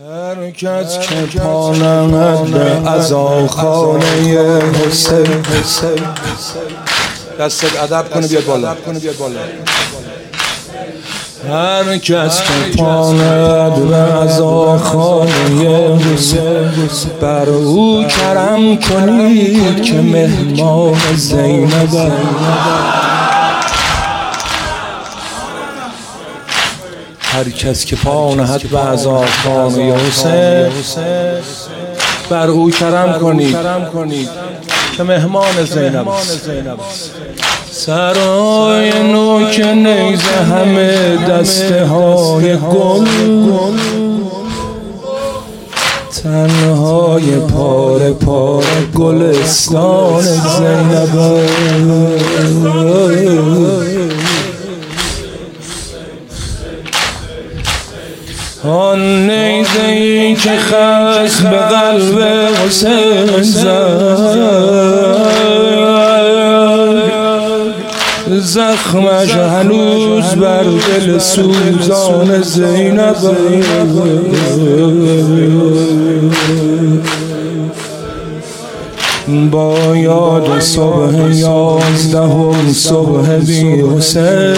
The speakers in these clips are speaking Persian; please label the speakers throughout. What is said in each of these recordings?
Speaker 1: هر کس که پا نهد به عزاخانه حسین دستت ادب کنه بیاد بالا. هر کس که پا نهد به عزاخانه حسین بر او کرم کنید که مهمان زینب. هر کس که پا نهد به عزاخانه حسین بر او کرم کنید که مهمان زینب است. سرای نوک نیزه همه دسته های گل، تنهای پاره پاره گلستان زینب. آن نیزه ای که خست به قلب حسین زد، زخمش هنوز بر دل سوزان زینب. با یاد صبح 11 صبح بی حسین،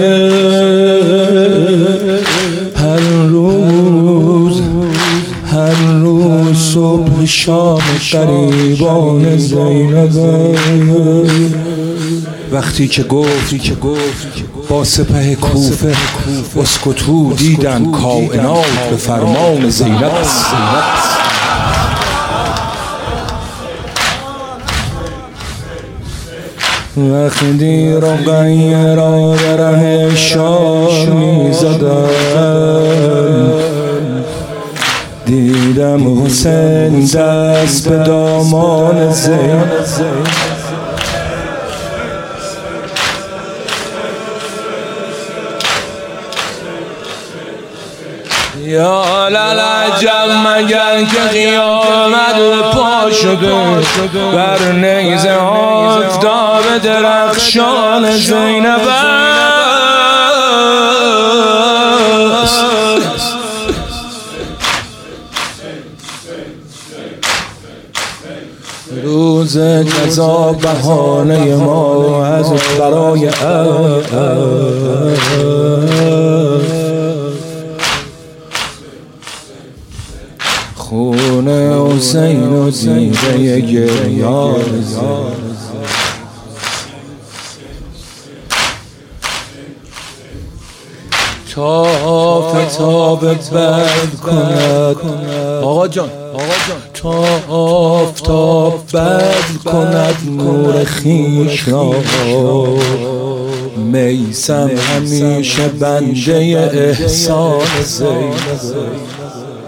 Speaker 1: هر روز صبح شام قریبان زینب. وقتی که گفت با سپه کوفه اسکتو دیدن کائنات به فرمان زینب است. وقتی رقیه را در ره شام می‌زدند، دیدم حسین دست به دامان زینب. یا للعجب مگر که قیامت به پا شده بر نیزه آفتاب درخشان زینب است. روز جزا بهانه ما از برای خون حسین و دیده گریان. تا آفتاب بد کند آقا جان، تا آفتاب بد کند نور خویش را، میثم همیشه بنده احسان زینب.